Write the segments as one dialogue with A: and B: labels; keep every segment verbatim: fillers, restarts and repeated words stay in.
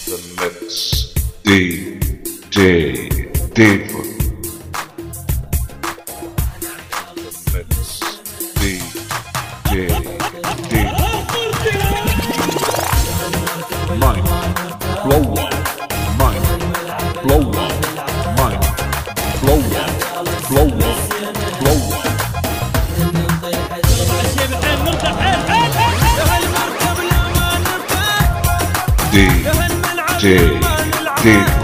A: The mix D J Deeper. The mix D J Deeper. Mind blower, mind blower, mind blower, blower, blower. D J Deeper.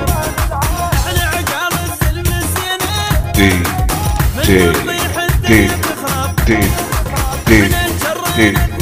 A: D J Deeper. Deeper. Deeper. Deeper.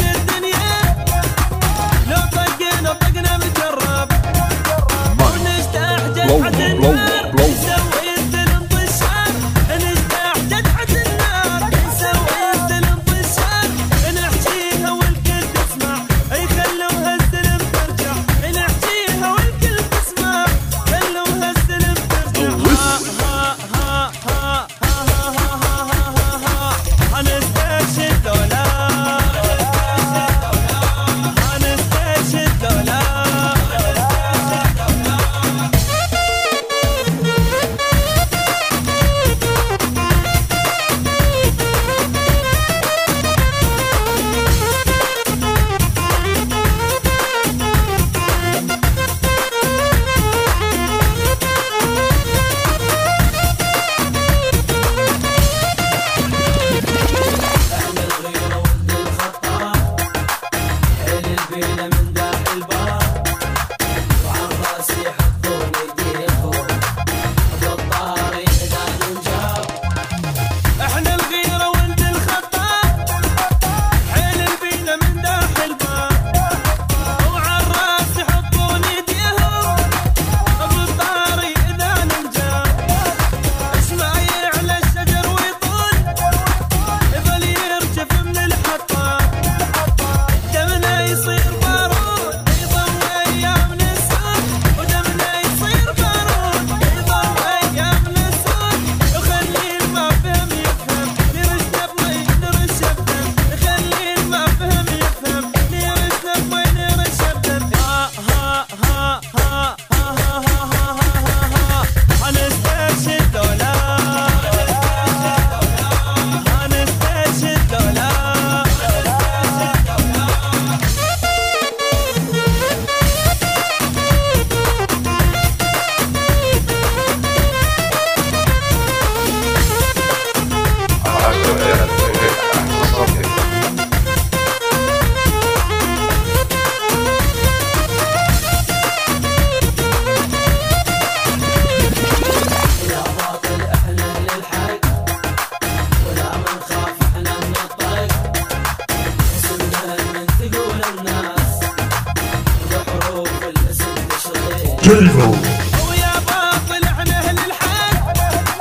B: ويا باطل عن اهل الحق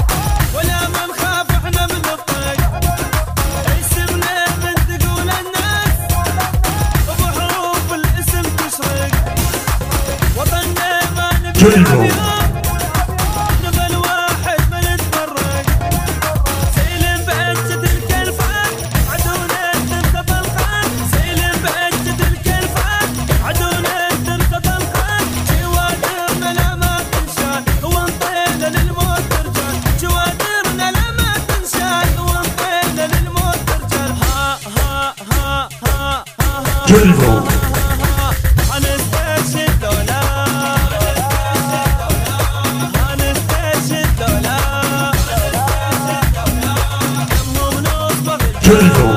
B: ولا ما نخاف احنا من الطق. اسمنا من تقول الناس وبحروف الاسم تشرق. وطننا ما نبي نبى الواحد ما نتفرق. سيلم بهجة الكلفات عدونا تنقض الخان. سيلم بهجة الكلفات عدونا تنقض الخان. جوادرنا لا ما تنشال وانطينا للموت رجال. جوادرنا لا ما تنشال وانطينا للموت رجال. ها ها ها ها ها ها هنستشهد دولار. هنستشهد دولار. دمهم نصبغ